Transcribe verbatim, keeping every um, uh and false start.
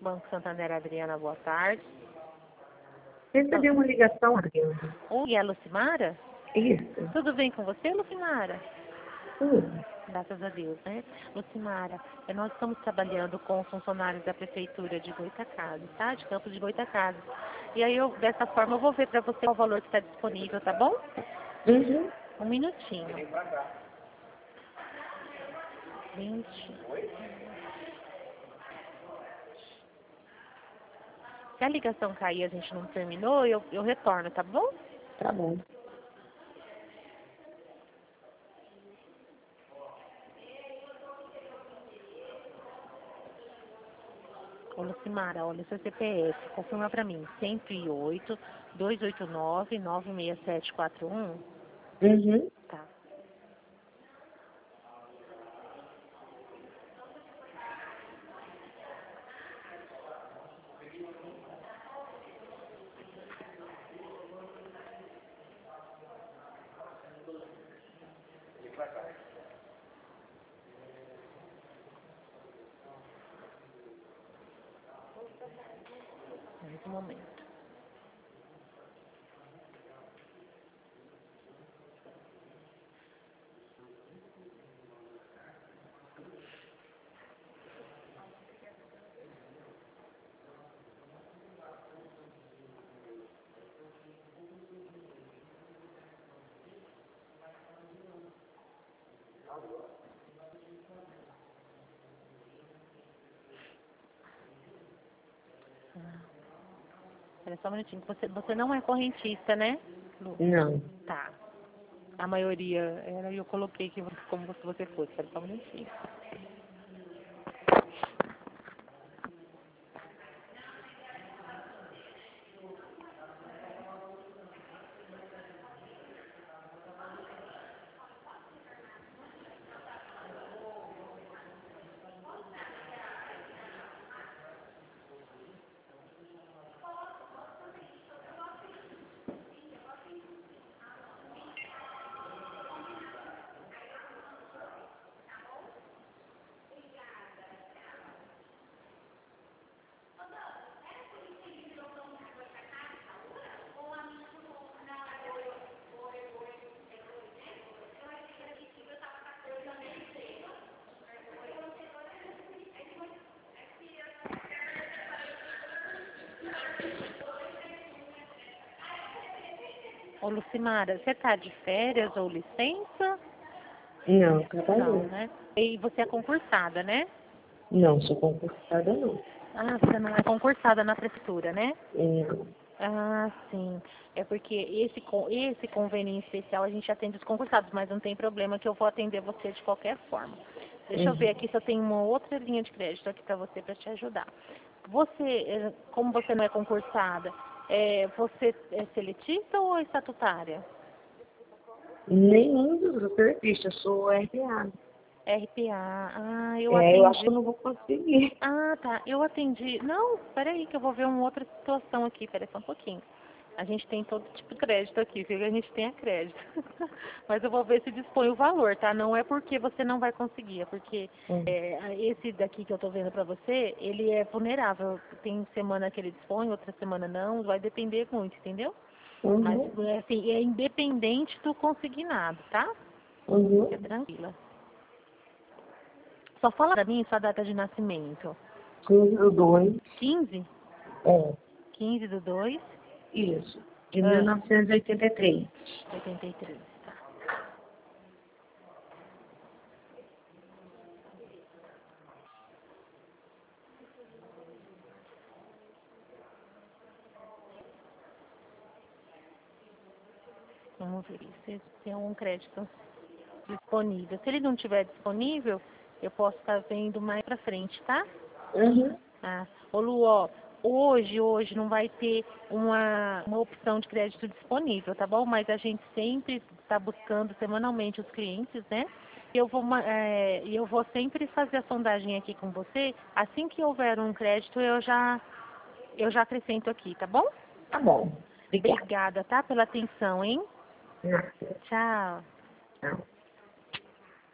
Banco Santander, Adriana, boa tarde. Recebi uma ligação, Adriana. Oi, é a Lucimara? Isso. Tudo bem com você, Lucimara? Tudo. Graças a Deus, né? Lucimara, eh, nós estamos trabalhando com funcionários da Prefeitura de Goitacazes, tá? De Campos de Goitacazes. E aí, eu, dessa forma, eu vou ver para você qual o valor que está disponível, tá bom? Uhum. Um minutinho. vinte. Se a ligação cair e a gente não terminou, eu, eu retorno, tá bom? Tá bom. Ô, Lucimara, olha, o seu C P F, confirma pra mim, cento e oito, duzentos e oitenta e nove, nove seis sete quatro um. Uhum. Tá. Mais um momento. Espera só um minutinho. Você, você não é correntista, né, Lu? Não. Tá. A maioria era e eu coloquei que você- como se você fosse. Espera só um minutinho. Ô, Lucimara, você tá de férias ou licença? Não, Não, trabalhei. né? E você é concursada, né? Não, sou concursada não. Ah, você não é concursada na prefeitura, né? Não. Ah, sim. É porque esse, con- esse convênio em especial a gente atende os concursados, mas não tem problema que eu vou atender você de qualquer forma. Deixa eu ver Uhum. aqui se eu tenho uma outra linha de crédito aqui para você, para te ajudar. Você, eh, como você não é concursada, é, você é seletista ou estatutária? Nenhum dos grupos existe, eu sou R P A. R P A. Ah, eu É, eu acho que atendi. eu não vou conseguir. Ah, tá. Eu atendi. Não, peraí, que eu vou ver uma outra situação aqui. Peraí só um pouquinho. A gente tem todo tipo de crédito aqui, viu? A gente tem a crédito. Mas eu vou ver se dispõe o valor, tá? Não é porque você não vai conseguir, é porque Uhum. é, esse daqui que eu tô vendo pra você, ele é vulnerável. Tem semana que ele dispõe, outra semana não. Vai depender muito, entendeu? Mas, Uhum. é, assim, é independente do consignado, tá? Fica Uhum. tranquila. Só fala pra mim sua data de nascimento. quinze do dois. quinze? É, quinze do dois? isso. De Ah, mil novecentos e oitenta e três. oitenta e três, tá. Vamos ver se tem algum crédito disponível. Se ele não tiver disponível, eu posso estar vendo mais pra frente, tá? Uhum. Ah, ô Lu, ó, hoje, hoje não vai ter uma, uma opção de crédito disponível, tá bom? Mas a gente sempre está buscando semanalmente os clientes, né? E eu vou, ma- é, e eu vou sempre fazer a sondagem aqui com você. Assim que houver um crédito, eu já, eu já acrescento aqui, tá bom? Tá bom. Obrigada. Obrigada, tá? Pela atenção, hein? Nada. Tchau. Tchau.